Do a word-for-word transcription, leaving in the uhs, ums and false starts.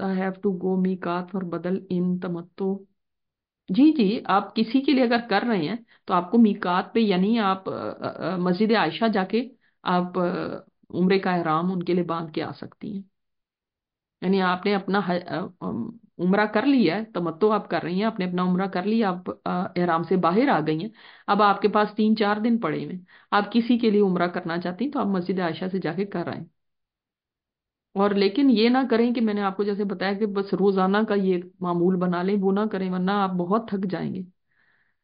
I have to go मीकात for बदल in तमत्तो। जी जी, आप किसी के लिए अगर कर रहे हैं तो आपको मीकात पे, यानी आप मस्जिद आयशा जाके आप अ, उम्रे का एहराम उनके लिए बांध के आ सकती हैं। यानी आपने अपना ह- अ, अम, उम्रा कर लिया है, तमत्तो आप कर रही हैं, आपने अपना उम्रा कर लिया, आप अ, एहराम से बाहर आ गई हैं। अब आपके पास तीन चार दिन पड़े हुए हैं, आप किसी के लिए उम्रा करना चाहती हैं तो आप मस्जिद आयशा से जाके कर आए। और लेकिन ये ना करें कि मैंने आपको जैसे बताया कि बस रोजाना का ये मामूल बना लें, वो ना करें, वरना आप बहुत थक जाएंगे।